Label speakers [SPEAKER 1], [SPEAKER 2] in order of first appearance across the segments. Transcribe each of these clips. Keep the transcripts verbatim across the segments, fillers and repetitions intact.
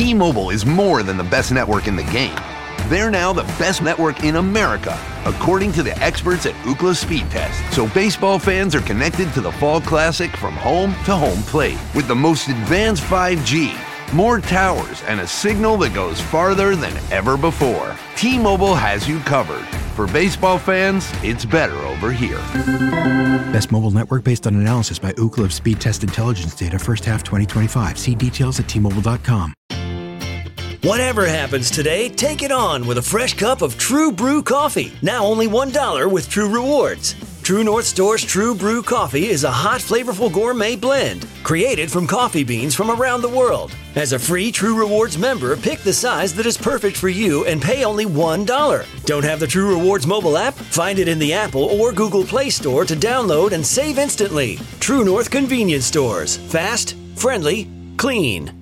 [SPEAKER 1] T-Mobile is more than the best network in the game. They're now the best network in America, according to the experts at Ookla Speed Test. So baseball fans are connected to the Fall Classic from home to home plate with the most advanced five G, more towers, and a signal that goes farther than ever before. T-Mobile has you covered. For baseball fans, it's better over here.
[SPEAKER 2] Best mobile network based on analysis by Ookla of Speed Test Intelligence data first half twenty twenty-five. See details at T Mobile dot com.
[SPEAKER 3] Whatever happens today, take it on with a fresh cup of True Brew coffee. Now only one dollar with True Rewards. True North Store's True Brew coffee is a hot, flavorful gourmet blend created from coffee beans from around the world. As a free True Rewards member, pick the size that is perfect for you and pay only one dollar. Don't have the True Rewards mobile app? Find it in the Apple or Google Play Store to download and save instantly. True North Convenience Stores. Fast, friendly, clean.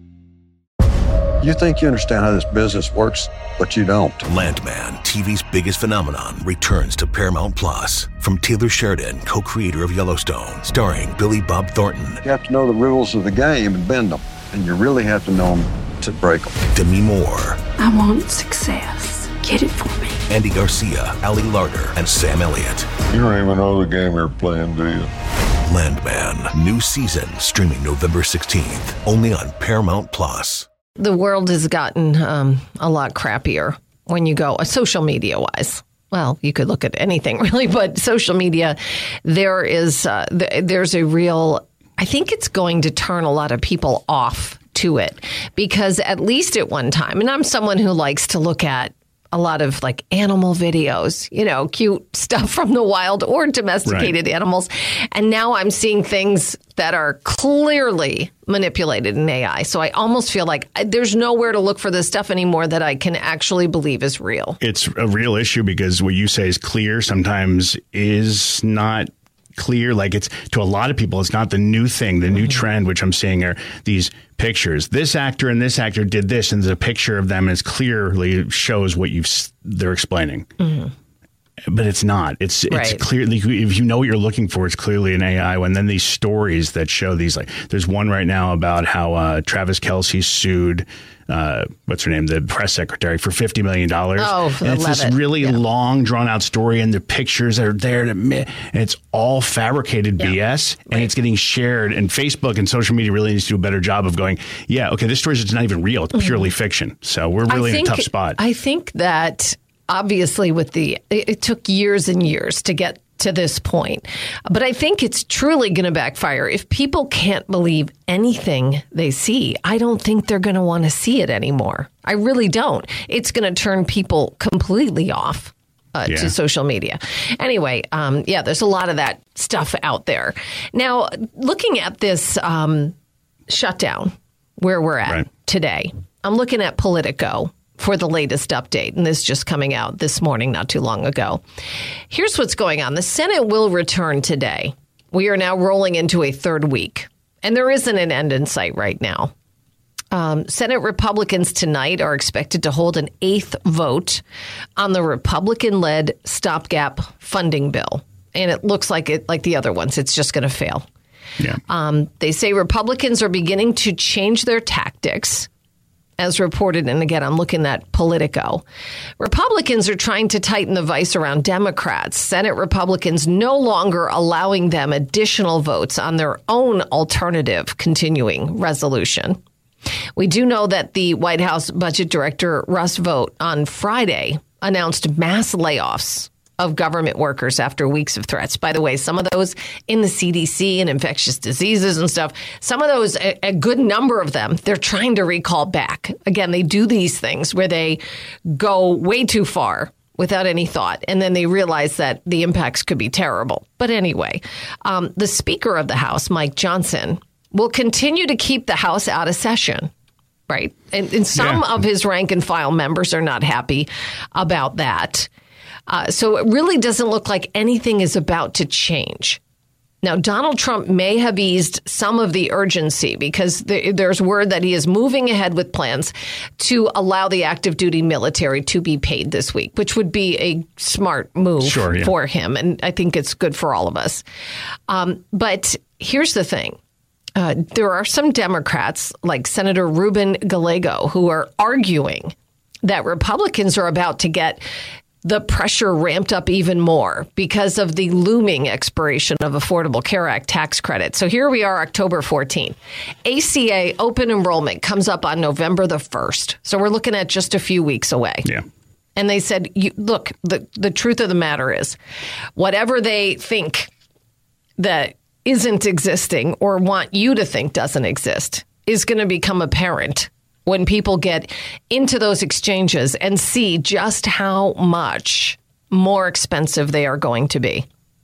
[SPEAKER 4] You think you understand how this business works, but you don't.
[SPEAKER 5] Landman, T V's biggest phenomenon, returns to Paramount Plus. From Taylor Sheridan, co-creator of Yellowstone, starring Billy Bob Thornton.
[SPEAKER 4] You have to know the rules of the game and bend them, and you really have to know them to break them.
[SPEAKER 5] Demi Moore.
[SPEAKER 6] I want success. Get it for me.
[SPEAKER 5] Andy Garcia, Ali Larter, and Sam Elliott.
[SPEAKER 7] You don't even know the game you're playing, do you?
[SPEAKER 5] Landman, new season, streaming November sixteenth, only on Paramount Plus.
[SPEAKER 8] The world has gotten um, a lot crappier when you go uh, social media wise. Well, you could look at anything really, but social media, there is uh, th- there's a real, I think it's going to turn a lot of people off to it, because at least at one time, and I'm someone who likes to look at a lot of like animal videos, you know, cute stuff from the wild or domesticated right. animals. And now I'm seeing things that are clearly manipulated in A I. So I almost feel like there's nowhere to look for this stuff anymore that I can actually believe is real.
[SPEAKER 9] It's a real issue because what you say is clear sometimes is not clear. Like, it's to a lot of people, it's not the new thing. The mm-hmm. new trend, which I'm seeing, are these pictures. This actor and this actor did this, and there's a picture of them, and it clearly shows what you've they're explaining. Mm-hmm. But it's not. It's it's
[SPEAKER 8] right.
[SPEAKER 9] clearly, if you know what you're looking for, it's clearly an A I. And then these stories that show these, like, there's one right now about how uh, Travis Kelce sued, uh, what's her name, the press secretary, for fifty million dollars.
[SPEAKER 8] Oh,
[SPEAKER 9] and it's this
[SPEAKER 8] it.
[SPEAKER 9] really
[SPEAKER 8] yeah.
[SPEAKER 9] long, drawn out story, and the pictures are there to, and it's all fabricated yeah. B S, and
[SPEAKER 8] right.
[SPEAKER 9] it's getting shared. And Facebook and social media really needs to do a better job of going, yeah, okay, this story is not even real. It's purely mm-hmm. fiction. So we're really
[SPEAKER 8] think,
[SPEAKER 9] in a tough spot.
[SPEAKER 8] I think that obviously with the, it, it took years and years to get to this point. But I think it's truly going to backfire. If people can't believe anything they see, I don't think they're going to want to see it anymore. I really don't. It's going to turn people completely off uh, yeah. to social media. Anyway, um, yeah, there's a lot of that stuff out there. Now, looking at this um, shutdown where we're at right. today, I'm looking at Politico for the latest update. And this just coming out this morning, not too long ago. Here's what's going on. The Senate will return today. We are now rolling into a third week, and there isn't an end in sight right now. Um, Senate Republicans tonight are expected to hold an eighth vote on the Republican-led stopgap funding bill. And it looks like it, like the other ones, it's just going to fail.
[SPEAKER 9] Yeah.
[SPEAKER 8] Um, they say Republicans are beginning to change their tactics, as reported, and again, I'm looking at Politico. Republicans are trying to tighten the vice around Democrats. Senate Republicans no longer allowing them additional votes on their own alternative continuing resolution. We do know that the White House Budget Director, Russ Vought, on Friday announced mass layoffs of government workers after weeks of threats. By the way, some of those in the C D C and infectious diseases and stuff, some of those, a, a good number of them, they're trying to recall back. Again, they do these things where they go way too far without any thought, and then they realize that the impacts could be terrible. But anyway, um, the Speaker of the House, Mike Johnson, will continue to keep the House out of session. Right. And, and some yeah. of his rank and file members are not happy about that. Uh, so it really doesn't look like anything is about to change. Now, Donald Trump may have eased some of the urgency because th- there's word that he is moving ahead with plans to allow the active duty military to be paid this week, which would be a smart move
[SPEAKER 9] sure, yeah.
[SPEAKER 8] for him. And I think it's good for all of us. Um, but here's the thing. uh, there are some Democrats like Senator Ruben Gallego who are arguing that Republicans are about to get the pressure ramped up even more because of the looming expiration of Affordable Care Act tax credit. So here we are, October fourteenth. A C A open enrollment comes up on November the first. So we're looking at just a few weeks away.
[SPEAKER 9] Yeah.
[SPEAKER 8] And they said, you, look, the, the truth of the matter is, whatever they think that isn't existing or want you to think doesn't exist is going to become apparent when people get into those exchanges and see just how much more expensive they are going to be.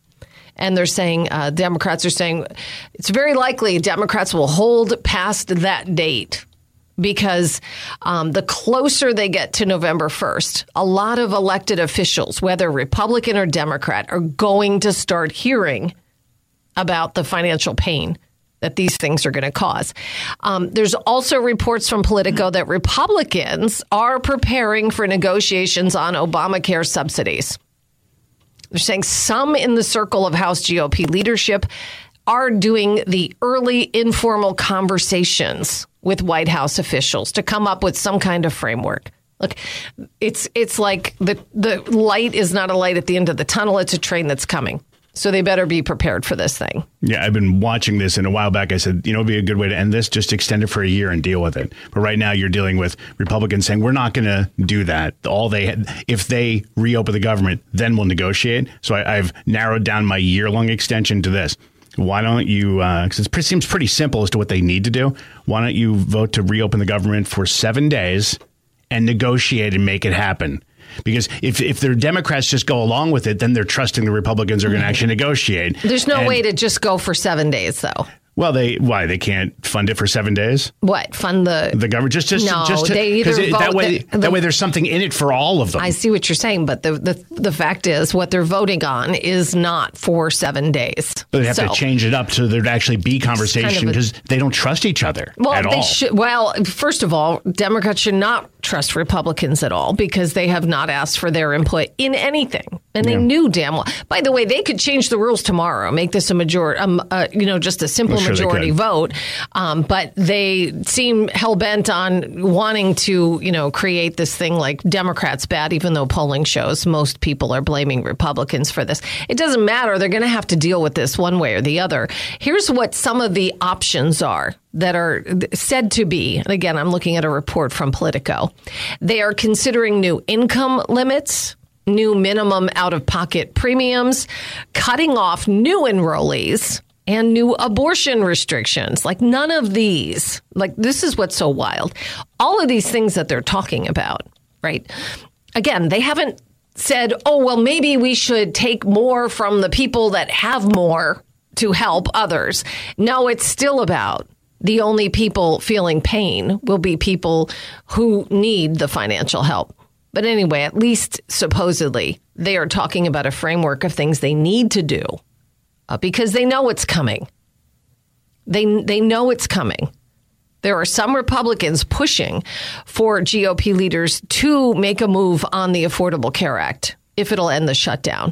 [SPEAKER 8] And they're saying, uh, Democrats are saying, it's very likely Democrats will hold past that date because um, the closer they get to November first, a lot of elected officials, whether Republican or Democrat, are going to start hearing about the financial pain that these things are going to cause. Um, there's also reports from Politico that Republicans are preparing for negotiations on Obamacare subsidies. They're saying some in the circle of House G O P leadership are doing the early informal conversations with White House officials to come up with some kind of framework. Look, it's it's like the, the light is not a light at the end of the tunnel. It's a train that's coming. So they better be prepared for this thing.
[SPEAKER 9] Yeah, I've been watching this, and a while back I said, you know, it'd be a good way to end this, just extend it for a year and deal with it. But right now you're dealing with Republicans saying, we're not going to do that. All they, if they reopen the government, then we'll negotiate. So I, I've narrowed down my year-long extension to this. Why don't you, because uh, it seems pretty simple as to what they need to do. Why don't you vote to reopen the government for seven days and negotiate and make it happen? Because if if the Democrats just go along with it, then they're trusting the Republicans are going to actually negotiate.
[SPEAKER 8] There's no
[SPEAKER 9] and,
[SPEAKER 8] way to just go for seven days, though.
[SPEAKER 9] Well, they why they can't fund it for seven days?
[SPEAKER 8] What fund the
[SPEAKER 9] the government just just
[SPEAKER 8] no?
[SPEAKER 9] just to,
[SPEAKER 8] they either
[SPEAKER 9] it,
[SPEAKER 8] vote
[SPEAKER 9] that way
[SPEAKER 8] the, the,
[SPEAKER 9] that way there's something in it for all of them.
[SPEAKER 8] I see what you're saying, but the the, the fact is, what they're voting on is not for seven days.
[SPEAKER 9] But they have
[SPEAKER 8] so,
[SPEAKER 9] to change it up so there'd actually be conversation because kind of they don't trust each other
[SPEAKER 8] well,
[SPEAKER 9] at
[SPEAKER 8] they
[SPEAKER 9] all.
[SPEAKER 8] Should, well, first of all, Democrats should not trust Republicans at all because they have not asked for their input in anything. And they yeah. knew damn well. By the way, they could change the rules tomorrow, make this a majority, um, uh, you know, just a simple well, sure majority vote. Um, but they seem hell bent on wanting to, you know, create this thing like Democrats bad, even though polling shows most people are blaming Republicans for this. It doesn't matter. They're going to have to deal with this one way or the other. Here's what some of the options are that are said to be, and again, I'm looking at a report from Politico. They are considering new income limits, new minimum out-of-pocket premiums, cutting off new enrollees, and new abortion restrictions. Like none of these, like this is what's so wild. All of these things that they're talking about, right? Again, they haven't said, oh, well, maybe we should take more from the people that have more to help others. No, it's still about the only people feeling pain will be people who need the financial help. But anyway, at least supposedly they are talking about a framework of things they need to do uh, because they know it's coming. They they know it's coming. There are some Republicans pushing for G O P leaders to make a move on the Affordable Care Act if it'll end the shutdown.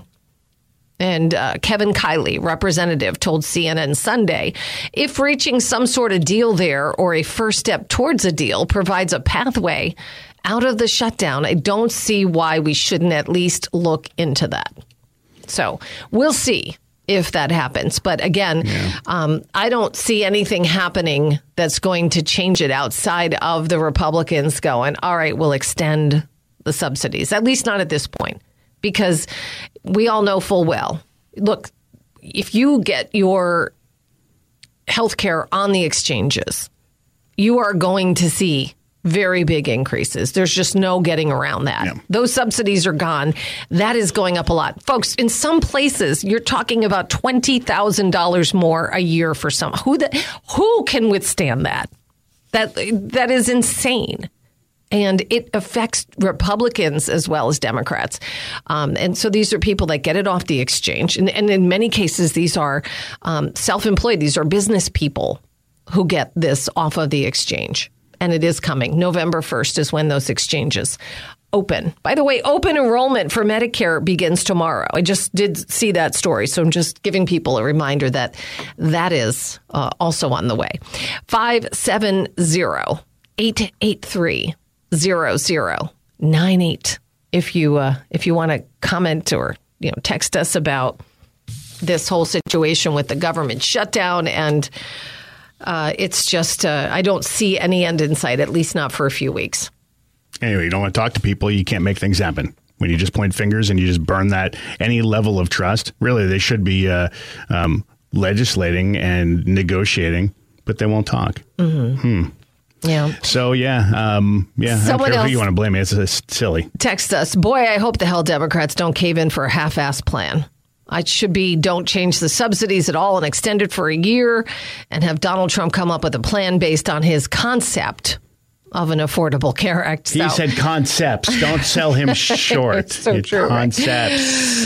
[SPEAKER 8] And uh, Kevin Kiley, representative, told C N N Sunday, if reaching some sort of deal there or a first step towards a deal provides a pathway out of the shutdown, I don't see why we shouldn't at least look into that. So we'll see if that happens. But again, yeah. um, I don't see anything happening that's going to change it outside of the Republicans going, all right, we'll extend the subsidies, at least not at this point. Because we all know full well, look, if you get your health care on the exchanges, you are going to see very big increases. There's just no getting around that. Yeah. Those subsidies are gone. That is going up a lot. Folks, in some places, you're talking about twenty thousand dollars more a year for some. Who the, who can withstand that? That That is insane. And it affects Republicans as well as Democrats. Um, and so these are people that get it off the exchange. And, and in many cases, these are um, self-employed. These are business people who get this off of the exchange. And it is coming. November first is when those exchanges open. By the way, open enrollment for Medicare begins tomorrow. I just did see that story, so I'm just giving people a reminder that that is uh, also on the way. five seven zero, eight eight three, zero zero nine eight if you uh, if you want to comment or you know text us about this whole situation with the government shutdown. And uh, it's just uh, I don't see any end in sight, at least not for a few weeks.
[SPEAKER 9] Anyway, you don't want to talk to people, you can't make things happen. When you just point fingers and you just burn that any level of trust, really, they should be uh, um, legislating and negotiating, but they won't talk.
[SPEAKER 8] Mm-hmm.
[SPEAKER 9] Hmm.
[SPEAKER 8] Yeah.
[SPEAKER 9] So, yeah, um, yeah.
[SPEAKER 8] Someone
[SPEAKER 9] I don't care
[SPEAKER 8] else
[SPEAKER 9] who you want to blame me. It's, it's silly.
[SPEAKER 8] Text us. Boy, I hope the hell Democrats don't cave in for a half-assed plan. It should be don't change the subsidies at all and extend it for a year and have Donald Trump come up with a plan based on his concept of an Affordable Care Act.
[SPEAKER 9] He
[SPEAKER 8] so.
[SPEAKER 9] said concepts. Don't sell him short.
[SPEAKER 8] It's so
[SPEAKER 9] it's
[SPEAKER 8] true,
[SPEAKER 9] concepts.
[SPEAKER 8] Right?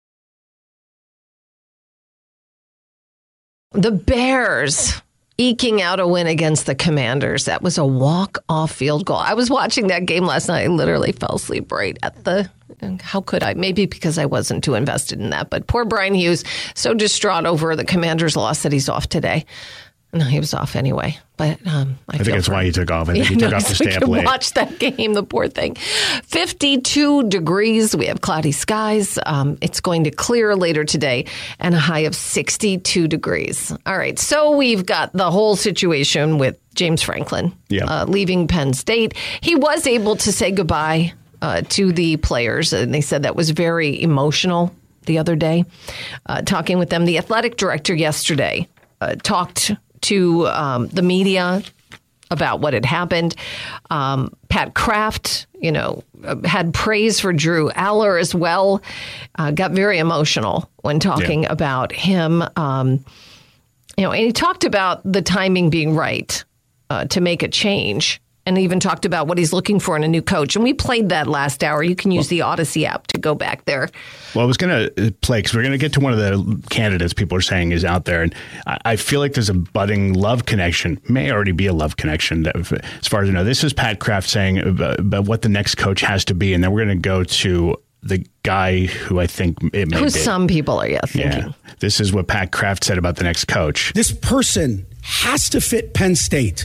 [SPEAKER 8] The Bears eking out a win against the Commanders. That was a walk-off field goal. I was watching that game last night. I literally fell asleep right at the... How could I? Maybe because I wasn't too invested in that. But poor Brian Hughes, so distraught over the Commanders' loss that he's off today. No, he was off anyway. But um, I,
[SPEAKER 9] I think that's why he took off. I think
[SPEAKER 8] yeah,
[SPEAKER 9] he took
[SPEAKER 8] no,
[SPEAKER 9] off to
[SPEAKER 8] so
[SPEAKER 9] stay up late.
[SPEAKER 8] Watch that game, the poor thing. fifty-two degrees. We have cloudy skies. Um, it's going to clear later today and a high of sixty-two degrees. All right. So we've got the whole situation with James Franklin
[SPEAKER 9] yeah.
[SPEAKER 8] uh, leaving Penn State. He was able to say goodbye uh, to the players, and they said that was very emotional the other day, uh, talking with them. The athletic director yesterday uh, talked to um, the media about what had happened. Um, Pat Kraft, you know, had praise for Drew Aller as well. Uh, got very emotional when talking yeah. about him. Um, you know, and he talked about the timing being right uh, to make a change, and even talked about what he's looking for in a new coach. And we played that last hour. You can use well, the Odyssey app to go back there.
[SPEAKER 9] Well, I was going to play because we're going to get to one of the candidates people are saying is out there. And I, I feel like there's a budding love connection, may already be a love connection. That, as far as I know, this is Pat Kraft saying about, about what the next coach has to be. And then we're going to go to the guy who I think it may
[SPEAKER 8] who
[SPEAKER 9] be.
[SPEAKER 8] some people are yeah, thinking.
[SPEAKER 9] Yeah. This is what Pat Kraft said about the next coach.
[SPEAKER 10] This person has to fit Penn State.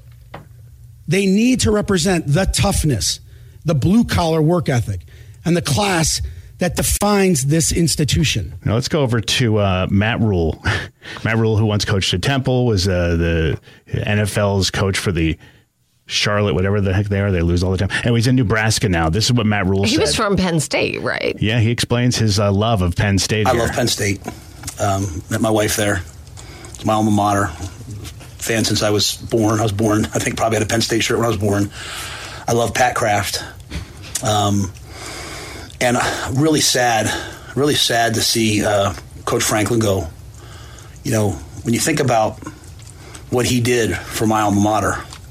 [SPEAKER 10] They need to represent the toughness, the blue-collar work ethic, and the class that defines this institution.
[SPEAKER 9] Now let's go over to uh, Matt Rule. Matt Rule, who once coached at Temple, was uh, the N F L's coach for the Charlotte, whatever the heck they are. They lose all the time. And he's in Nebraska now. This is what Matt Rule
[SPEAKER 8] he
[SPEAKER 9] said.
[SPEAKER 8] He was from Penn State, right?
[SPEAKER 9] Yeah, he explains his uh, love of Penn State
[SPEAKER 11] I
[SPEAKER 9] here.
[SPEAKER 11] love Penn State. Um, met my wife there. It's my alma mater. Fan since I was born. I was born, I think, probably had a Penn State shirt when I was born. I love Pat Kraft. Um, and really sad, really sad to see uh, Coach Franklin go. You know, when you think about what he did for my alma mater,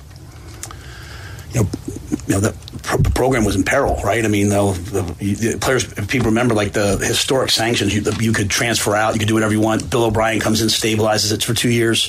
[SPEAKER 11] you know, you know the pro- program was in peril, right? I mean, the, the, the players, if people remember, like the historic sanctions, you, the, you could transfer out, you could do whatever you want. Bill O'Brien comes in, stabilizes it for two years.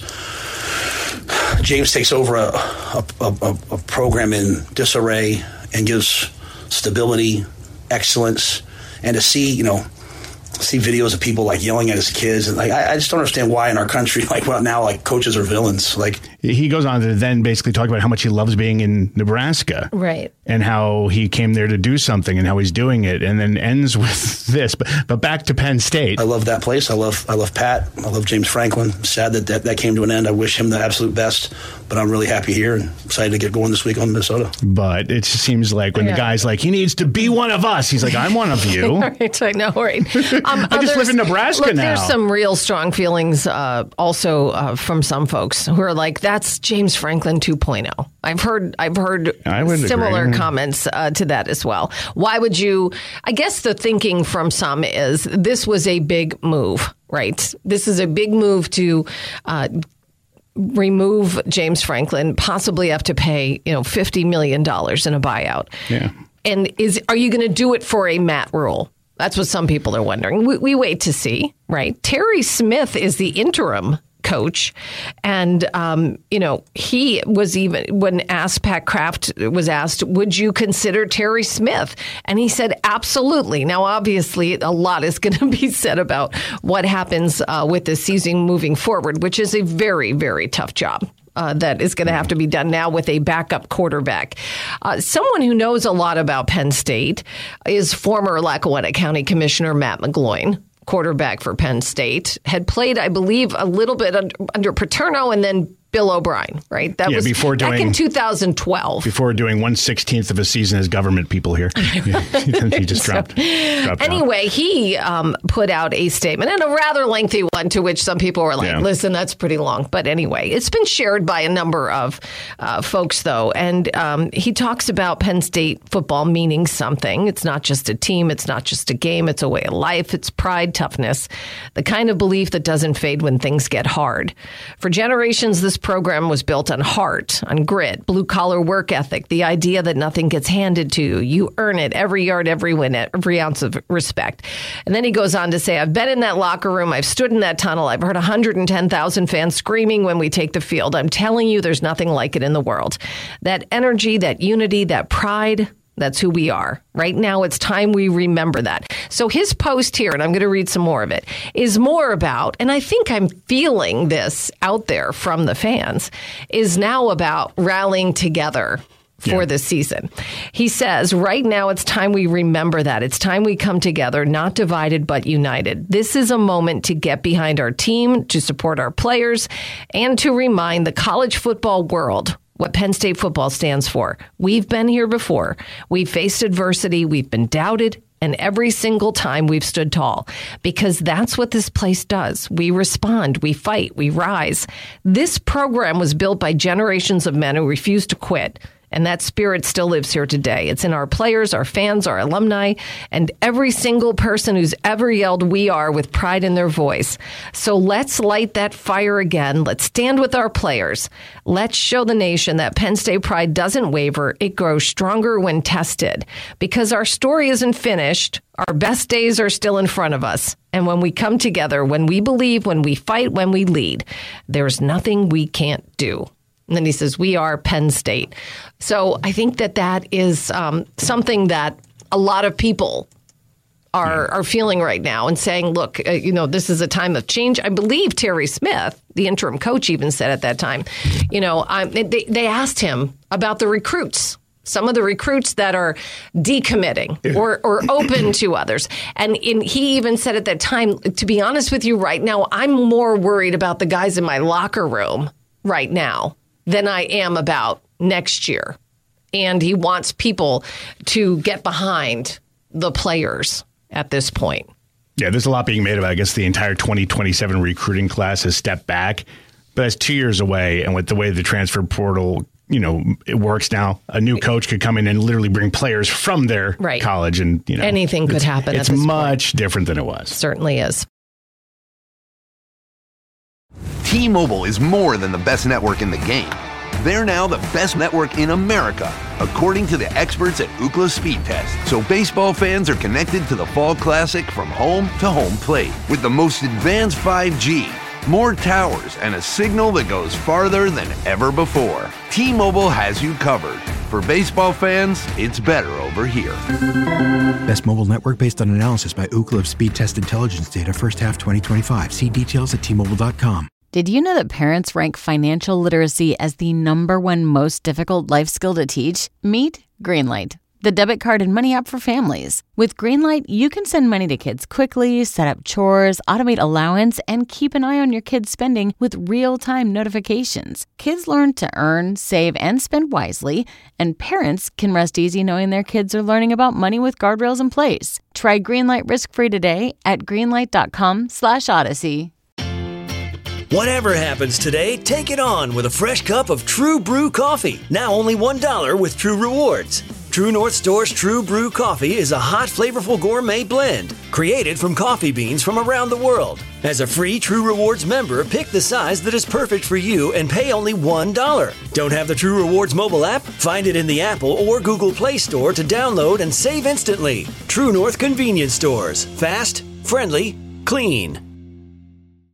[SPEAKER 11] James takes over a, a, a, a program in disarray and gives stability, excellence, and to see, you know, see videos of people like yelling at his kids, and like I, I just don't understand why in our country, like well, now, like coaches are villains. Like
[SPEAKER 9] he goes on to then basically talk about how much he loves being in Nebraska,
[SPEAKER 8] right,
[SPEAKER 9] and how he came there to do something and how he's doing it, and then ends with this. But but back to Penn State.
[SPEAKER 11] I love that place. I love I love Pat. I love James Franklin. Sad that that, that came to an end. I wish him the absolute best, but I'm really happy here and excited to get going this week on Minnesota.
[SPEAKER 9] But it just seems like when yeah. the guy's like, he needs to be one of us. He's like, I'm one of you.
[SPEAKER 8] Right, I know, right. Um,
[SPEAKER 9] I just live in Nebraska
[SPEAKER 8] look,
[SPEAKER 9] now.
[SPEAKER 8] There's some real strong feelings uh, also uh, from some folks who are like, that's James Franklin two point oh. I've heard I've heard similar
[SPEAKER 9] agree.
[SPEAKER 8] comments uh, to that as well. Why would you? I guess the thinking from some is this was a big move, right? This is a big move to uh, remove James Franklin, possibly have to pay you know fifty million dollars in a buyout.
[SPEAKER 9] Yeah.
[SPEAKER 8] And is are you going to do it for a Matt Rule? That's what some people are wondering. We, we wait to see, right? Terry Smith is the interim coach. And, um, you know, he was even, when asked, Pat Kraft was asked, would you consider Terry Smith? And he said, absolutely. Now, obviously, a lot is going to be said about what happens uh, with this season moving forward, which is a very, very tough job. Uh, that is going to have to be done now with a backup quarterback. Uh, someone who knows a lot about Penn State is former Lackawanna County Commissioner Matt McGloin, quarterback for Penn State. Had played, I believe, a little bit under, under Paterno and then Bill O'Brien, right? That
[SPEAKER 9] yeah,
[SPEAKER 8] was
[SPEAKER 9] before
[SPEAKER 8] back
[SPEAKER 9] doing,
[SPEAKER 8] in two thousand twelve.
[SPEAKER 9] Before doing one sixteenth of a season as government people here. He just dropped.
[SPEAKER 8] So,
[SPEAKER 9] dropped
[SPEAKER 8] anyway,
[SPEAKER 9] out.
[SPEAKER 8] he um, put out a statement, and a rather lengthy one, to which some people were like,
[SPEAKER 9] yeah.
[SPEAKER 8] listen, that's pretty long. But anyway, it's been shared by a number of uh, folks, though. And um, he talks about Penn State football meaning something. It's not just a team. It's not just a game. It's a way of life. It's pride, toughness, the kind of belief that doesn't fade when things get hard. For generations, this program was built on heart, on grit, blue-collar work ethic, the idea that nothing gets handed to you. You earn it every yard, every win, every ounce of respect. And then he goes on to say, I've been in that locker room. I've stood in that tunnel. I've heard one hundred ten thousand fans screaming when we take the field. I'm telling you, there's nothing like it in the world. That energy, that unity, that pride, that's who we are. Right now, it's time we remember that. So his post here, and I'm going to read some more of it, is more about, and I think I'm feeling this out there from the fans, is now about rallying together for yeah. this season. He says, right now, it's time we remember that. It's time we come together, not divided, but united. This is a moment to get behind our team, to support our players, and to remind the college football world what Penn State football stands for. We've been here before. We've faced adversity. We've been doubted. And every single time we've stood tall, because that's what this place does. We respond, we fight, we rise. This program was built by generations of men who refused to quit. And that spirit still lives here today. It's in our players, our fans, our alumni, and every single person who's ever yelled, "We are," with pride in their voice. So let's light that fire again. Let's stand with our players. Let's show the nation that Penn State pride doesn't waver. It grows stronger when tested. Because our story isn't finished. Our best days are still in front of us. And when we come together, when we believe, when we fight, when we lead, there's nothing we can't do. And then he says, we are Penn State. So I think that that is um, something that a lot of people are are feeling right now and saying, look, uh, you know, this is a time of change. I believe Terry Smith, the interim coach, even said at that time, you know, um, they, they asked him about the recruits. Some of the recruits that are decommitting or, or open to others. And in, he even said at that time, to be honest with you right now, I'm more worried about the guys in my locker room right now than I am about next year. And he wants people to get behind the players at this point.
[SPEAKER 9] Yeah, there's a lot being made about, I guess, the entire twenty twenty-seven recruiting class has stepped back. But that's two years away. And with the way the transfer portal, you know, it works now, a new coach could come in and literally bring players from their
[SPEAKER 8] right.
[SPEAKER 9] college. And, you know,
[SPEAKER 8] anything could happen.
[SPEAKER 9] It's
[SPEAKER 8] at this
[SPEAKER 9] much
[SPEAKER 8] point.
[SPEAKER 9] different than it was.
[SPEAKER 8] Certainly is.
[SPEAKER 1] T-Mobile is more than the best network in the game. They're now the best network in America, according to the experts at Ookla Speed Test. So baseball fans are connected to the Fall Classic from home to home plate with the most advanced five G, more towers, and a signal that goes farther than ever before. T-Mobile has you covered. For baseball fans, it's better over here.
[SPEAKER 2] Best mobile network based on analysis by Ookla Speed Test Intelligence data first half twenty twenty-five. See details at T Mobile dot com.
[SPEAKER 12] Did you know that parents rank financial literacy as the number one most difficult life skill to teach? Meet Greenlight, the debit card and money app for families. With Greenlight, you can send money to kids quickly, set up chores, automate allowance, and keep an eye on your kids' spending with real-time notifications. Kids learn to earn, save, and spend wisely, and parents can rest easy knowing their kids are learning about money with guardrails in place. Try Greenlight risk-free today at greenlight dot com slash odyssey.
[SPEAKER 3] Whatever happens today, take it on with a fresh cup of True Brew coffee. Now only one dollar with True Rewards. True North Store's True Brew coffee is a hot, flavorful gourmet blend created from coffee beans from around the world. As a free True Rewards member, pick the size that is perfect for you and pay only one dollar. Don't have the True Rewards mobile app? Find it in the Apple or Google Play Store to download and save instantly. True North Convenience Stores. Fast, friendly, clean.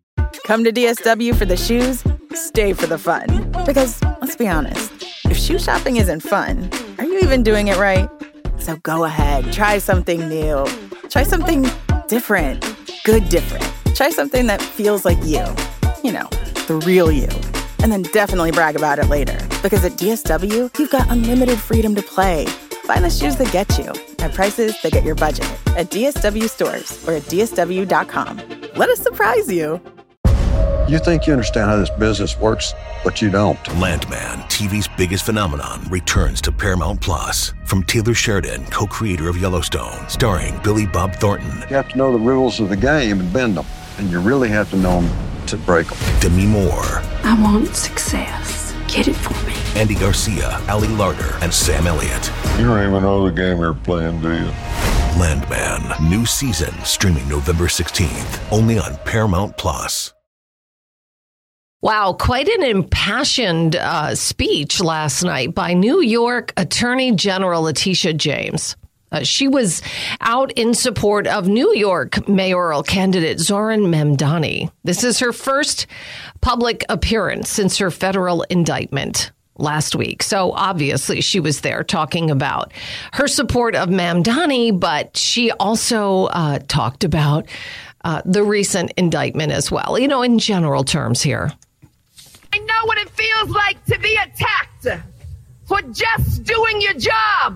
[SPEAKER 13] Come to D S W for the shoes, stay for the fun. Because, let's be honest, if shoe shopping isn't fun, are you even doing it right? So go ahead, try something new. Try something different. Good different. Try something that feels like you. You know, the real you. And then definitely brag about it later. Because at D S W, you've got unlimited freedom to play. Find the shoes that get you at prices that get your budget at D S W stores or at D S W dot com. Let us surprise you.
[SPEAKER 4] You think you understand how this business works, but you don't.
[SPEAKER 5] Landman, T V's biggest phenomenon, returns to Paramount Plus. From Taylor Sheridan, co-creator of Yellowstone, starring Billy Bob Thornton.
[SPEAKER 4] You have to know the rules of the game and bend them. And you really have to know them to break them.
[SPEAKER 5] Demi Moore.
[SPEAKER 6] I want success. Get it for me.
[SPEAKER 5] Andy Garcia, Ali Larter, and Sam Elliott.
[SPEAKER 7] You don't even know the game you're playing, do you?
[SPEAKER 5] Landman, new season, streaming November sixteenth, only on Paramount Plus.
[SPEAKER 8] Wow, quite an impassioned uh, speech last night by New York Attorney General Letitia James. Uh, she was out in support of New York mayoral candidate Zohran Mamdani. This is her first public appearance since her federal indictment last week. So obviously she was there talking about her support of Mamdani, but she also uh, talked about uh, the recent indictment as well, you know, in general terms here.
[SPEAKER 14] I know what it feels like to be attacked for just doing your job.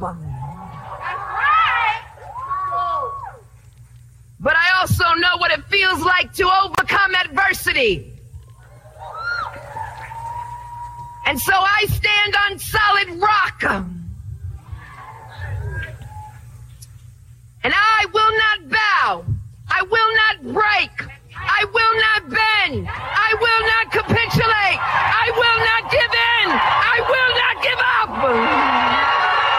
[SPEAKER 14] But I also know what it feels like to overcome adversity. And so I stand on solid rock. And I will not bow. I will not break. I will not bend. I will not capitulate. I will not give in. I will not give up.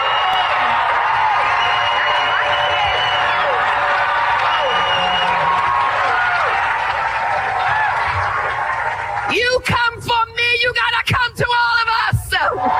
[SPEAKER 14] You come for me, you gotta come to all of us.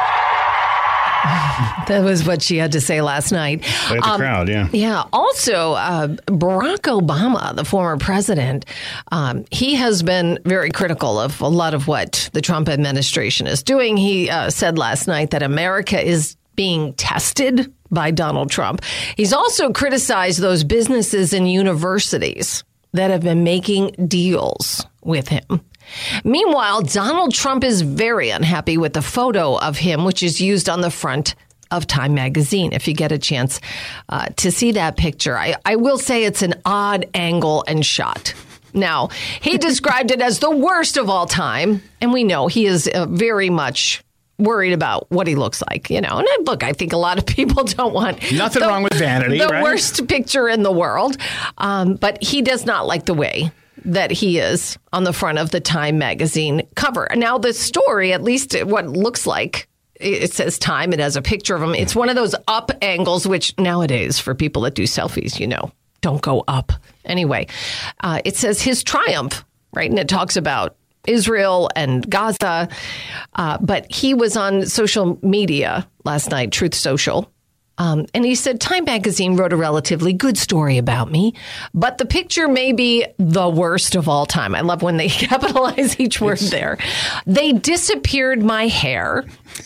[SPEAKER 8] That was what she had to say last night.
[SPEAKER 9] At the um, crowd, yeah.
[SPEAKER 8] Yeah. Also, uh, Barack Obama, the former president, um, he has been very critical of a lot of what the Trump administration is doing. He uh, said last night that America is being tested by Donald Trump. He's also criticized those businesses and universities that have been making deals with him. Meanwhile, Donald Trump is very unhappy with the photo of him, which is used on the front of Time magazine. If you get a chance uh, to see that picture, I, I will say it's an odd angle and shot. Now, he described it as the worst of all time. And we know he is uh, very much worried about what he looks like, you know. And look, I think a lot of people don't want
[SPEAKER 9] nothing the, wrong with vanity,
[SPEAKER 8] the
[SPEAKER 9] right?
[SPEAKER 8] worst picture in the world. Um, but he does not like the way that he is on the front of the Time magazine cover. Now, the story, at least what it looks like, it says Time. It has a picture of him. It's one of those up angles, which nowadays for people that do selfies, you know, don't go up. Anyway, uh, it says his triumph, right? And it talks about Israel and Gaza. Uh, but he was on social media last night, Truth Social. Um, and he said, Time magazine wrote a relatively good story about me, but the picture may be the worst of all time. I love when they capitalize each word there. They disappeared my hair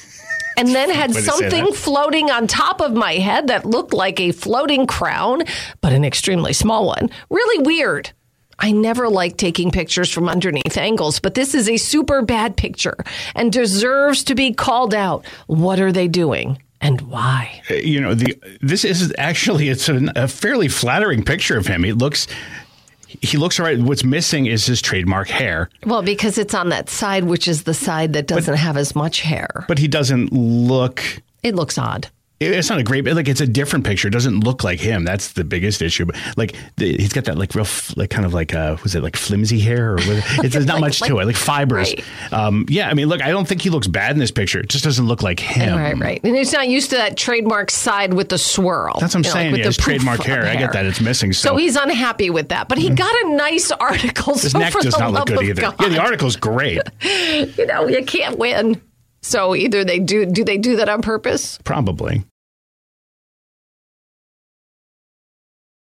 [SPEAKER 8] and then had something floating on top of my head that looked like a floating crown, but an extremely small one. Really weird. I never like taking pictures from underneath angles, but this is a super bad picture and deserves to be called out. What are they doing? And why?
[SPEAKER 9] You know, the this is actually, it's a, a fairly flattering picture of him. He looks, he looks all right. What's missing is his trademark hair.
[SPEAKER 8] Well, because it's on that side, which is the side that doesn't but, have as much hair.
[SPEAKER 9] But he doesn't look...
[SPEAKER 8] It looks odd.
[SPEAKER 9] It's not a great, like it's a different picture. It doesn't look like him. That's the biggest issue. But like the, he's got that like real, like kind of like, uh, was it like flimsy hair or what? It's, there's not like, much like, to it, like fibers. Right. Um, yeah, I mean, look, I don't think he looks bad in this picture. It just doesn't look like him.
[SPEAKER 8] Right, right. And he's not used to that trademark side with the swirl.
[SPEAKER 9] That's what I'm
[SPEAKER 8] you know,
[SPEAKER 9] saying.
[SPEAKER 8] Like
[SPEAKER 9] yeah, his trademark hair. hair. I get that. It's missing. So.
[SPEAKER 8] so he's unhappy with that. But he got a nice article.
[SPEAKER 9] His
[SPEAKER 8] so
[SPEAKER 9] neck
[SPEAKER 8] for
[SPEAKER 9] does
[SPEAKER 8] the
[SPEAKER 9] not look
[SPEAKER 8] love
[SPEAKER 9] good either.
[SPEAKER 8] God.
[SPEAKER 9] Yeah, the article's great.
[SPEAKER 8] You know, you can't win. So either they do, do they do that on purpose?
[SPEAKER 9] Probably.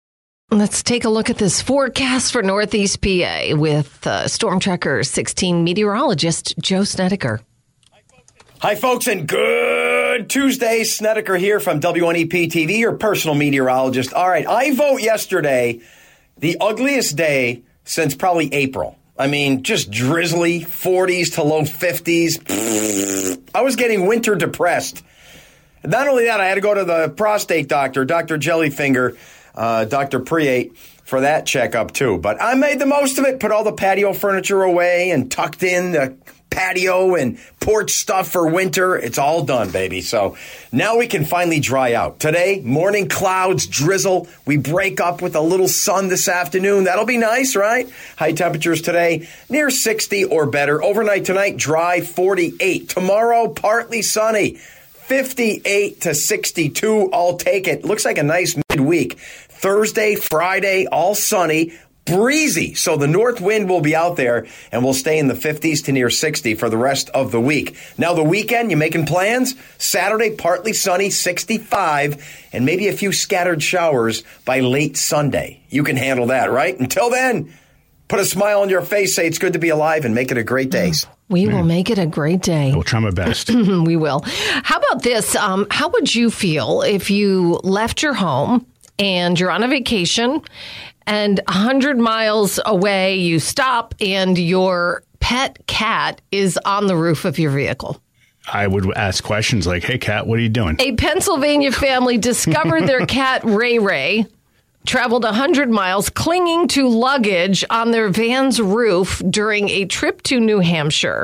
[SPEAKER 8] Let's take a look at this forecast for Northeast P A with uh, Storm Tracker sixteen meteorologist Joe Snedeker.
[SPEAKER 15] Hi, folks, and good Tuesday. Snedeker here from W N E P T V, your personal meteorologist. All right, I vote yesterday the ugliest day since probably April. I mean, just drizzly, forties to low fifties. I was getting winter depressed. Not only that, I had to go to the prostate doctor, Doctor Jellyfinger, uh, Doctor Priate, for that checkup, too. But I made the most of it, put all the patio furniture away and tucked in the patio and porch stuff for winter. It's all done, baby. So now we can finally dry out. Today, morning clouds, drizzle. We break up with a little sun this afternoon. That'll be nice, right? High temperatures today, near sixty or better. Overnight tonight, dry, forty-eight. Tomorrow, partly sunny, fifty-eight to sixty-two. I'll take it. Looks like a nice midweek. Thursday, Friday, all sunny. Breezy, so the north wind will be out there and will stay in the fifties to near sixty for the rest of the week. Now the weekend, you making plans? Saturday, partly sunny, sixty-five, and maybe a few scattered showers by late Sunday. You can handle that, right? Until then, put a smile on your face, say it's good to be alive, and make it a great day.
[SPEAKER 8] We will make it a great day.
[SPEAKER 9] We'll try my best.
[SPEAKER 8] We will. How about this? Um, how would you feel if you left your home and you're on a vacation and one hundred miles away, you stop and your pet cat is on the roof of your vehicle?
[SPEAKER 9] I would ask questions like, hey, cat, what are you doing?
[SPEAKER 8] A Pennsylvania family discovered their cat, Ray Ray, traveled one hundred miles clinging to luggage on their van's roof during a trip to New Hampshire.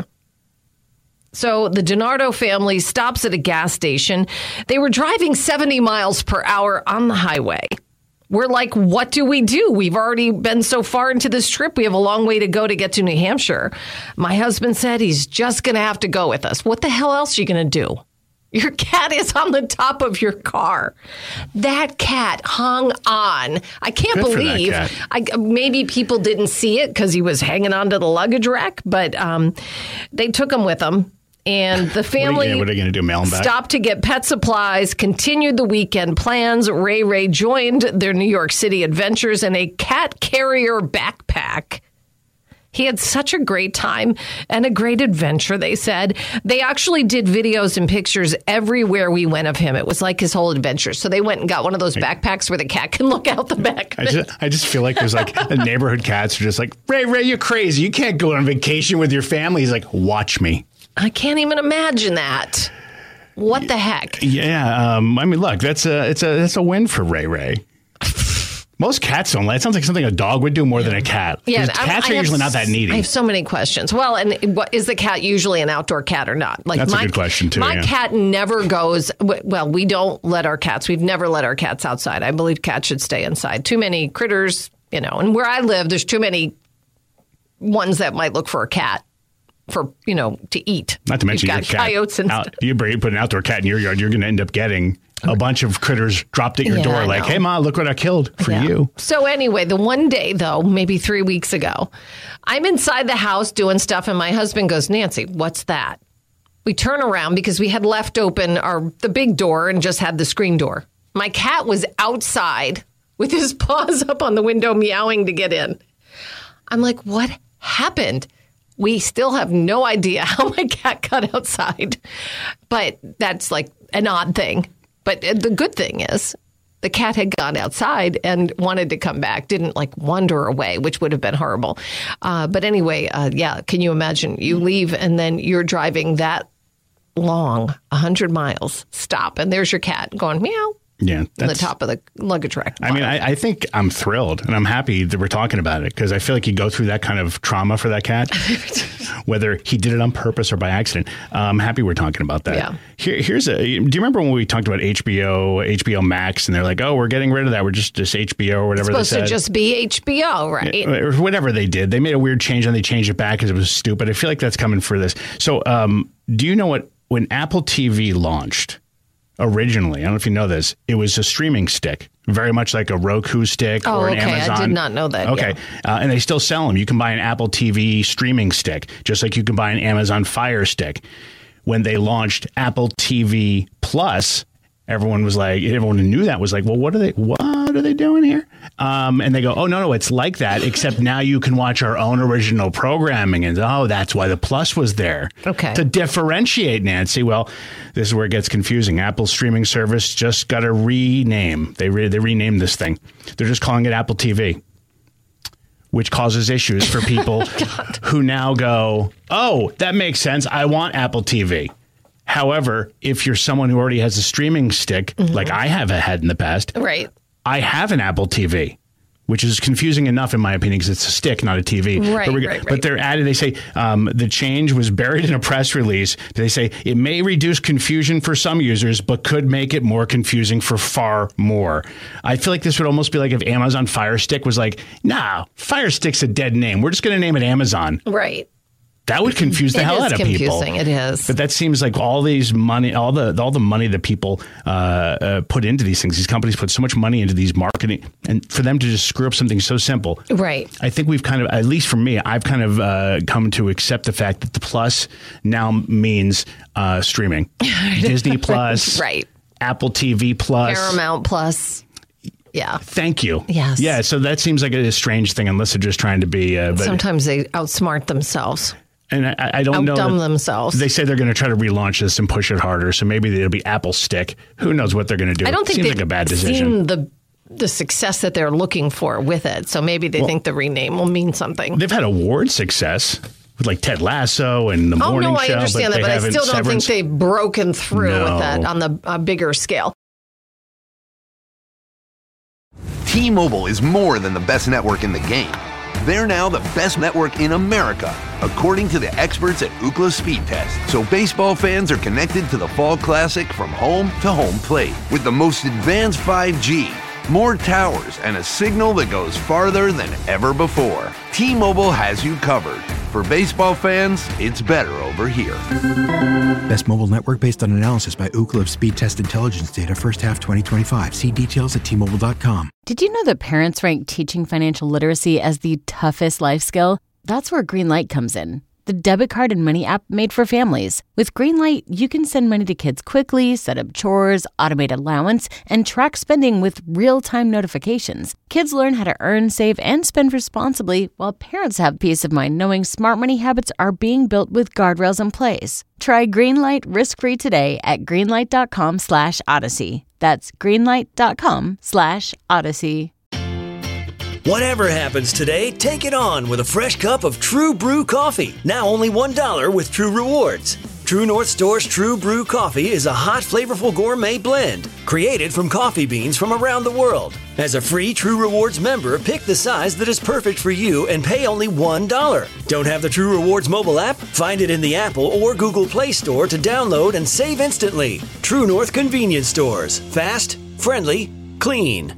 [SPEAKER 8] So the DiNardo family stops at a gas station. They were driving seventy miles per hour on the highway. We're like, what do we do? We've already been so far into this trip. We have a long way to go to get to New Hampshire. My husband said he's just going to have to go with us. What the hell else are you going to do? Your cat is on the top of your car. That cat hung on. I can't
[SPEAKER 9] Good
[SPEAKER 8] believe. I, maybe people didn't see it because he was hanging onto the luggage rack, but um, they took him with them. And the family
[SPEAKER 9] what are you going to do, mail him back?
[SPEAKER 8] Stopped to get pet supplies, continued the weekend plans. Ray Ray joined their New York City adventures in a cat carrier backpack. He had such a great time and a great adventure, they said. They actually did videos and pictures everywhere we went of him. It was like his whole adventure. So they went and got one of those backpacks where the cat can look out the back.
[SPEAKER 9] I just, I just feel like there's like the neighborhood cats are just like, Ray, Ray, you're crazy. You can't go on vacation with your family. He's like, watch me.
[SPEAKER 8] I can't even imagine that. What the heck?
[SPEAKER 9] Yeah, um, I mean, look, that's a it's a that's a win for Ray Ray. Most cats don't. That sounds like something a dog would do more than a cat.
[SPEAKER 8] Yeah,
[SPEAKER 9] cats
[SPEAKER 8] I, I
[SPEAKER 9] are usually
[SPEAKER 8] have,
[SPEAKER 9] not that needy.
[SPEAKER 8] I have so many questions. Well, and what, is the cat usually an outdoor cat or not? Like
[SPEAKER 9] That's
[SPEAKER 8] my,
[SPEAKER 9] a good question too.
[SPEAKER 8] My
[SPEAKER 9] yeah.
[SPEAKER 8] cat never goes. Well, we don't let our cats. We've never let our cats outside. I believe cats should stay inside. Too many critters, you know. And where I live, there's too many ones that might look for a cat. For, you know, to eat.
[SPEAKER 9] Not to mention
[SPEAKER 8] You've
[SPEAKER 9] your
[SPEAKER 8] got
[SPEAKER 9] cat.
[SPEAKER 8] coyotes and
[SPEAKER 9] out,
[SPEAKER 8] stuff.
[SPEAKER 9] you put an outdoor cat in your yard, you're going to end up getting a bunch of critters dropped at your
[SPEAKER 8] Yeah,
[SPEAKER 9] door
[SPEAKER 8] I
[SPEAKER 9] like,
[SPEAKER 8] know.
[SPEAKER 9] hey, Ma, look what I killed for
[SPEAKER 8] Yeah.
[SPEAKER 9] you.
[SPEAKER 8] So anyway, the one day, though, maybe three weeks ago, I'm inside the house doing stuff, and my husband goes, Nancy, what's that? We turn around because we had left open our the big door and just had the screen door. My cat was outside with his paws up on the window meowing to get in. I'm like, what happened? We still have no idea how my cat got outside, but that's like an odd thing. But the good thing is the cat had gone outside and wanted to come back, didn't like wander away, which would have been horrible. Uh, but anyway, uh, yeah, can you imagine? You leave and then you're driving that long, one hundred miles, stop, and there's your cat going meow.
[SPEAKER 9] Yeah,
[SPEAKER 8] on the top of the luggage rack.
[SPEAKER 9] I mean, I, I think I'm thrilled and I'm happy that we're talking about it because I feel like you go through that kind of trauma for that cat, whether he did it on purpose or by accident. I'm happy we're talking about that.
[SPEAKER 8] Yeah.
[SPEAKER 9] Here, here's a. Do you remember when we talked about H B O, H B O Max, and they're like, "Oh, we're getting rid of that. We're just just H B O or whatever."
[SPEAKER 8] It's supposed
[SPEAKER 9] they said.
[SPEAKER 8] to just be H B O, right?
[SPEAKER 9] Or whatever they did. They made a weird change and they changed it back because it was stupid. I feel like that's coming for this. So, um, do you know what when Apple T V launched? Originally, I don't know if you know this, it was a streaming stick, very much like a Roku stick
[SPEAKER 8] oh,
[SPEAKER 9] or an
[SPEAKER 8] okay.
[SPEAKER 9] Amazon.
[SPEAKER 8] I did not know that.
[SPEAKER 9] Okay.
[SPEAKER 8] Yeah.
[SPEAKER 9] Uh, and they still sell them. You can buy an Apple T V streaming stick, just like you can buy an Amazon Fire Stick. When they launched Apple T V Plus, everyone was like, everyone who knew that was like, well, what are they, what? what are they doing here? Um, and they go, oh, no, no, it's like that, except now you can watch our own original programming. And, oh, that's why the Plus was there.
[SPEAKER 8] Okay.
[SPEAKER 9] To differentiate, Nancy. Well, this is where it gets confusing. Apple's streaming service just got a rename. They, re- they renamed this thing. They're just calling it Apple T V, which causes issues for people who now go, oh, that makes sense. I want Apple T V. However, if you're someone who already has a streaming stick, mm-hmm. like I have had in the past,
[SPEAKER 8] right?
[SPEAKER 9] I have an Apple T V, which is confusing enough in my opinion because it's a stick, not a T V.
[SPEAKER 8] Right,
[SPEAKER 9] but,
[SPEAKER 8] right, right.
[SPEAKER 9] but they're added. They say um, the change was buried in a press release. They say it may reduce confusion for some users, but could make it more confusing for far more. I feel like this would almost be like if Amazon Fire Stick was like, nah, Fire Stick's a dead name. We're just going to name it Amazon.
[SPEAKER 8] Right.
[SPEAKER 9] That would confuse the
[SPEAKER 8] it
[SPEAKER 9] hell out of
[SPEAKER 8] confusing.
[SPEAKER 9] people.
[SPEAKER 8] It is.
[SPEAKER 9] But that seems like all these money, all the all the money that people uh, uh, put into these things. These companies put so much money into these marketing, and for them to just screw up something so simple.
[SPEAKER 8] Right.
[SPEAKER 9] I think we've kind of, at least for me, I've kind of uh, come to accept the fact that the Plus now means uh, streaming. Disney Plus,
[SPEAKER 8] right?
[SPEAKER 9] Apple T V Plus,
[SPEAKER 8] Paramount Plus. Yeah.
[SPEAKER 9] Thank you.
[SPEAKER 8] Yes.
[SPEAKER 9] Yeah. So that seems like a strange thing, unless they're just trying to be. Uh, but
[SPEAKER 8] sometimes they outsmart themselves.
[SPEAKER 9] And I, I don't know.
[SPEAKER 8] Outdumb themselves.
[SPEAKER 9] They say they're going to try to relaunch this and push it harder. So maybe it'll be Apple Stick. Who knows what they're going to do?
[SPEAKER 8] I don't think
[SPEAKER 9] Seems
[SPEAKER 8] they've
[SPEAKER 9] like a bad decision.
[SPEAKER 8] seen the the success that they're looking for with it. So maybe they
[SPEAKER 9] well,
[SPEAKER 8] think the rename will mean something.
[SPEAKER 9] They've had award success with like Ted Lasso and the
[SPEAKER 8] oh,
[SPEAKER 9] Morning
[SPEAKER 8] no,
[SPEAKER 9] Show.
[SPEAKER 8] I understand
[SPEAKER 9] but
[SPEAKER 8] that, but I still don't
[SPEAKER 9] Severance.
[SPEAKER 8] think they've broken through
[SPEAKER 9] no.
[SPEAKER 8] with that on the uh, bigger scale.
[SPEAKER 1] T-Mobile is more than the best network in the game. They're now the best network in America, according to the experts at Ookla Speed Test. So baseball fans are connected to the Fall Classic from home to home plate with the most advanced five G, more towers, and a signal that goes farther than ever before. T-Mobile has you covered. For baseball fans, it's better over here.
[SPEAKER 2] Best mobile network based on analysis by Ookla of Speed Test Intelligence data first half twenty twenty-five. See details at T Mobile dot com.
[SPEAKER 12] Did you know that parents rank teaching financial literacy as the toughest life skill? That's where Greenlight comes in. The debit card and money app made for families. With Greenlight, you can send money to kids quickly, set up chores, automate allowance, and track spending with real-time notifications. Kids learn how to earn, save, and spend responsibly, while parents have peace of mind knowing smart money habits are being built with guardrails in place. Try Greenlight risk-free today at greenlight.com slash odyssey. That's greenlight.com slash odyssey.
[SPEAKER 3] Whatever happens today, take it on with a fresh cup of True Brew coffee. Now only one dollar with True Rewards. True North Store's True Brew coffee is a hot, flavorful gourmet blend created from coffee beans from around the world. As a free True Rewards member, pick the size that is perfect for you and pay only one dollar. Don't have the True Rewards mobile app? Find it in the Apple or Google Play Store to download and save instantly. True North Convenience Stores. Fast, friendly, clean.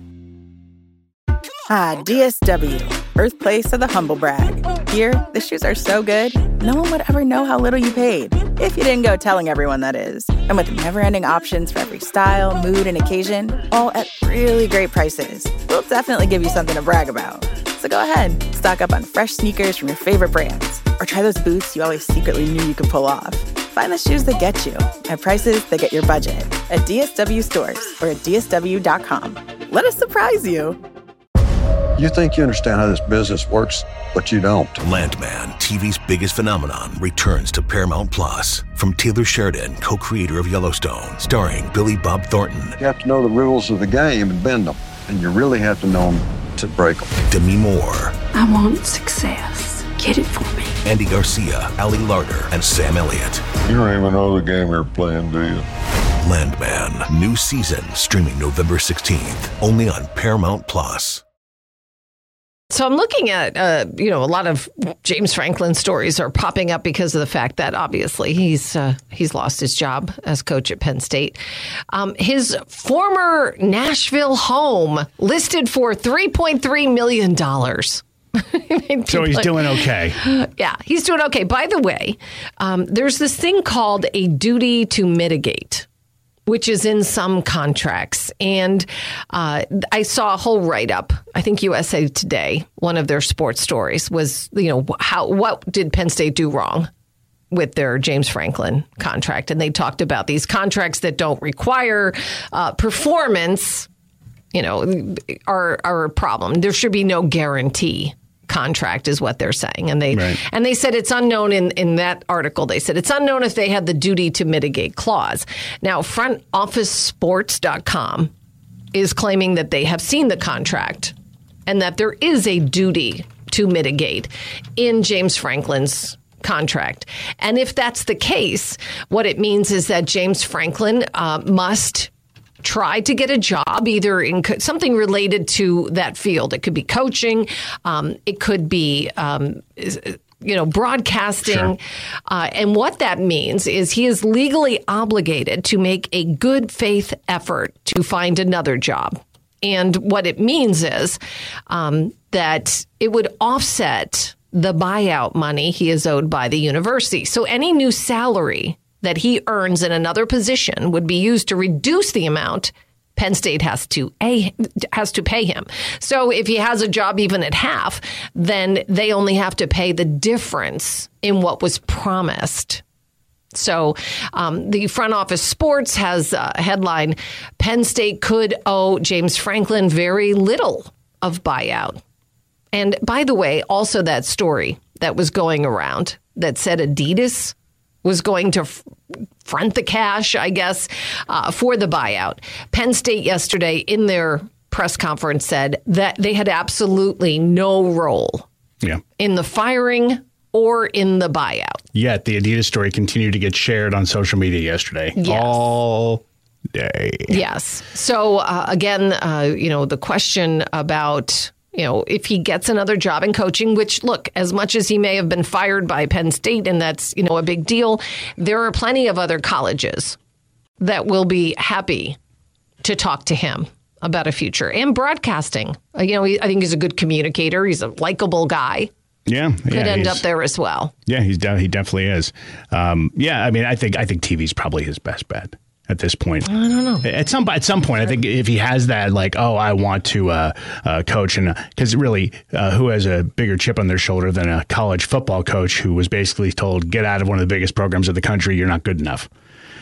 [SPEAKER 13] Ah, D S W, birthplace of the humble brag. Here, the shoes are so good, no one would ever know how little you paid. If you didn't go telling everyone, that is. And with never-ending options for every style, mood, and occasion, all at really great prices, we'll definitely give you something to brag about. So go ahead, stock up on fresh sneakers from your favorite brands, or try those boots you always secretly knew you could pull off. Find the shoes that get you at prices that get your budget at D S W stores or at D S W dot com. Let us surprise you.
[SPEAKER 4] You think you understand how this business works, but you don't.
[SPEAKER 5] Landman, T V's biggest phenomenon, returns to Paramount Plus. From Taylor Sheridan, co-creator of Yellowstone, starring Billy Bob Thornton.
[SPEAKER 4] You have to know the rules of the game and bend them, and you really have to know them to break them.
[SPEAKER 5] Demi Moore.
[SPEAKER 6] I want success. Get it for me.
[SPEAKER 5] Andy Garcia, Ali Larter, and Sam Elliott.
[SPEAKER 7] You don't even know the game you're playing, do you?
[SPEAKER 5] Landman, new season, streaming November sixteenth, only on Paramount Plus.
[SPEAKER 8] So I'm looking at, uh, you know, a lot of James Franklin stories are popping up because of the fact that obviously he's uh, he's lost his job as coach at Penn State. Um, his former Nashville home listed for three point three million dollars.
[SPEAKER 9] So he's doing okay.
[SPEAKER 8] Yeah, he's doing okay. By the way, um, there's this thing called a duty to mitigate, which is in some contracts. And uh, I saw a whole write-up. I think U S A Today, one of their sports stories was, you know, how what did Penn State do wrong with their James Franklin contract? And they talked about these contracts that don't require uh, performance you know, are are a problem. There should be no guarantee contract is what they're saying. And they right. and they said it's unknown in, in that article. They said it's unknown if they had the duty to mitigate clause. Now, front office sports dot com is claiming that they have seen the contract and that there is a duty to mitigate in James Franklin's contract. And if that's the case, what it means is that James Franklin uh, must try to get a job either in co- something related to that field. It could be coaching. Um, it could be, um, you know, broadcasting. Sure. Uh, and what that means is he is legally obligated to make a good faith effort to find another job. And what it means is um, that it would offset the buyout money he is owed by the university. So any new salary that he earns in another position would be used to reduce the amount Penn State has to a, has to pay him. So if he has a job even at half, then they only have to pay the difference in what was promised. So um, the front office sports has a headline, Penn State could owe James Franklin very little of buyout. And by the way, also that story that was going around that said Adidas was going to f- front the cash, I guess, uh, for the buyout. Penn State yesterday in their press conference said that they had absolutely no role yeah. in the firing or in the buyout.
[SPEAKER 9] Yet the Adidas story continued to get shared on social media yesterday.
[SPEAKER 8] Yes.
[SPEAKER 9] All day.
[SPEAKER 8] Yes. So uh, again, uh, you know, the question about, you know, if he gets another job in coaching, which, look, as much as he may have been fired by Penn State, and that's, you know, a big deal, there are plenty of other colleges that will be happy to talk to him about a future. And broadcasting. Uh, you know, he, I think he's a good communicator. He's a likable guy.
[SPEAKER 9] Yeah,
[SPEAKER 8] could
[SPEAKER 9] yeah,
[SPEAKER 8] end up there as well.
[SPEAKER 9] Yeah, he's de- he definitely is. Um, yeah, I mean, I think I think T V's probably his best bet at this point.
[SPEAKER 8] I don't know.
[SPEAKER 9] At some at some point, I think if he has that, like, oh, I want to uh, uh, coach, and because really, uh, who has a bigger chip on their shoulder than a college football coach who was basically told, get out of one of the biggest programs of the country, you're not good enough.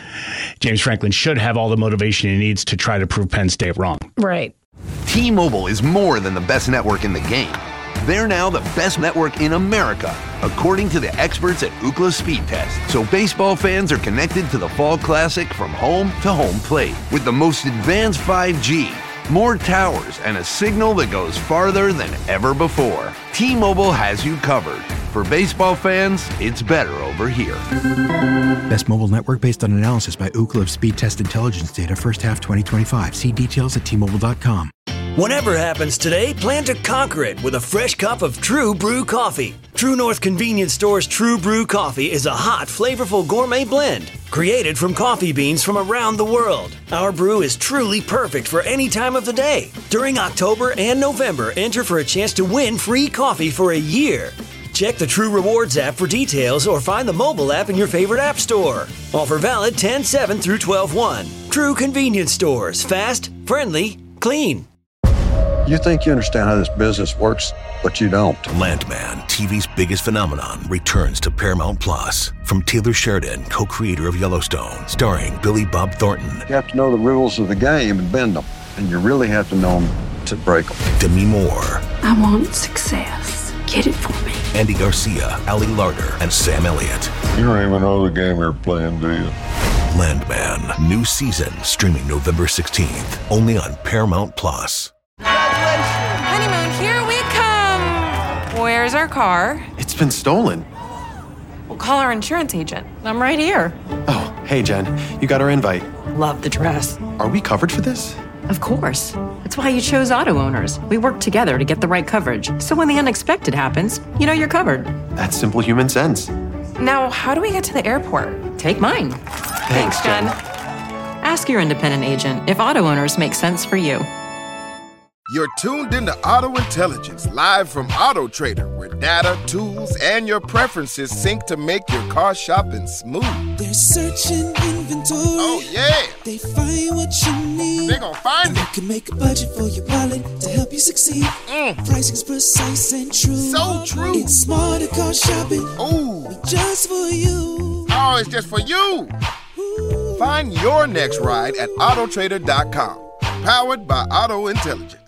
[SPEAKER 9] James Franklin should have all the motivation he needs to try to prove Penn State wrong.
[SPEAKER 8] Right.
[SPEAKER 1] T-Mobile is more than the best network in the game. They're now the best network in America, according to the experts at Ookla Speed Test. So baseball fans are connected to the Fall Classic from home to home plate with the most advanced five G, more towers, and a signal that goes farther than ever before. T-Mobile has you covered. For baseball fans, it's better over here.
[SPEAKER 2] Best mobile network based on analysis by Ookla of Speed Test Intelligence data first half twenty twenty-five. See details at T Mobile dot com.
[SPEAKER 3] Whatever happens today, plan to conquer it with a fresh cup of True Brew coffee. True North Convenience Store's True Brew coffee is a hot, flavorful gourmet blend created from coffee beans from around the world. Our brew is truly perfect for any time of the day. During October and November, enter for a chance to win free coffee for a year. Check the True Rewards app for details or find the mobile app in your favorite app store. Offer valid ten seven through twelve one. True Convenience Stores. Fast, friendly, clean.
[SPEAKER 4] You think you understand how this business works, but you don't.
[SPEAKER 5] Landman, T V's biggest phenomenon, returns to Paramount Plus. From Taylor Sheridan, co-creator of Yellowstone, starring Billy Bob Thornton.
[SPEAKER 4] You have to know the rules of the game and bend them, and you really have to know them to break them.
[SPEAKER 5] Demi Moore.
[SPEAKER 6] I want success. Get it for me.
[SPEAKER 5] Andy Garcia, Ali Larter, and Sam Elliott.
[SPEAKER 7] You don't even know the game you're playing, do you?
[SPEAKER 5] Landman, new season, streaming November sixteenth, only on Paramount Plus.
[SPEAKER 16] Honeymoon, here we come. Where's our car?
[SPEAKER 17] It's been stolen.
[SPEAKER 16] We'll call our insurance agent. I'm right here.
[SPEAKER 17] Oh, hey, Jen. You got our invite.
[SPEAKER 18] Love the dress.
[SPEAKER 17] Are we covered for this?
[SPEAKER 18] Of course. That's why you chose Auto Owners. We work together to get the right coverage. So when the unexpected happens, you know you're covered.
[SPEAKER 17] That's simple human sense.
[SPEAKER 16] Now, how do we get to the airport?
[SPEAKER 18] Take mine.
[SPEAKER 17] Thanks, Jen.
[SPEAKER 18] Ask your independent agent if Auto Owners make sense for you.
[SPEAKER 19] You're tuned into Auto Intelligence, live from Auto Trader, where data, tools, and your preferences sync to make your car shopping smooth.
[SPEAKER 20] They're searching inventory.
[SPEAKER 19] Oh, yeah.
[SPEAKER 20] They find what you need.
[SPEAKER 19] They're gonna find
[SPEAKER 20] and
[SPEAKER 19] it.
[SPEAKER 20] They can make a budget for your wallet to help you succeed.
[SPEAKER 19] Mm.
[SPEAKER 20] Pricing's precise and true.
[SPEAKER 19] So true.
[SPEAKER 20] It's smarter car shopping.
[SPEAKER 19] Ooh.
[SPEAKER 20] Just for you.
[SPEAKER 19] Oh, it's just for you. Ooh. Find your next ride at Auto Trader dot com. Powered by Auto Intelligence.